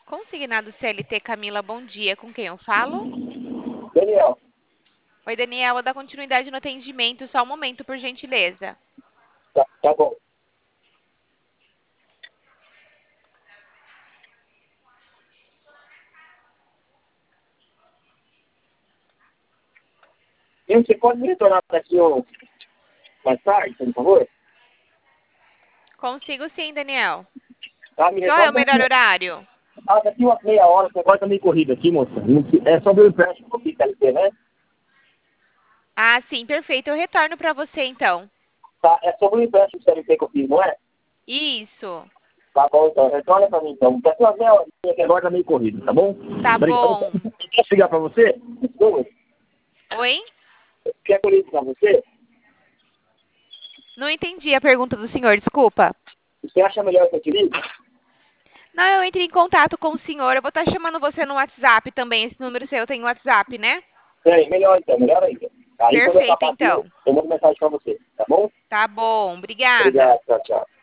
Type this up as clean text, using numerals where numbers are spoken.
Consignado CLT Camila, bom dia. Com quem eu falo? Daniel, Oi, Daniel. Vou dar continuidade no atendimento. Só um momento, por gentileza. tá bom. E você pode me retornar daqui mais tarde, por favor? Consigo sim, Daniel. Tá, me Qual é o retorna melhor daqui, horário? daqui umas meia hora, porque agora tá meio corrido aqui, moça. É sobre o empréstimo aqui, CLT, né? Ah, sim, perfeito. Eu retorno para você, então. Tá, é sobre o empréstimo CLT que eu fiz, não é? Isso. Tá bom, então, retorna pra mim, então. Daqui umas meia hora, que agora tá meio corrido, tá bom? Tá bom. Quer ligar pra você? Oi? Quer que eu ligue pra você? Não entendi a pergunta do senhor, desculpa. Você acha melhor que eu te ligue? Não, eu entrei em contato com o senhor. Eu vou estar chamando você no WhatsApp também. Esse número seu tem WhatsApp, né? Tem, melhor então, melhor ainda. Aí quando eu Perfeito, acabar aqui, então. eu mando mensagem pra você, tá bom? Tá bom. Obrigada. Obrigado, tchau, tchau.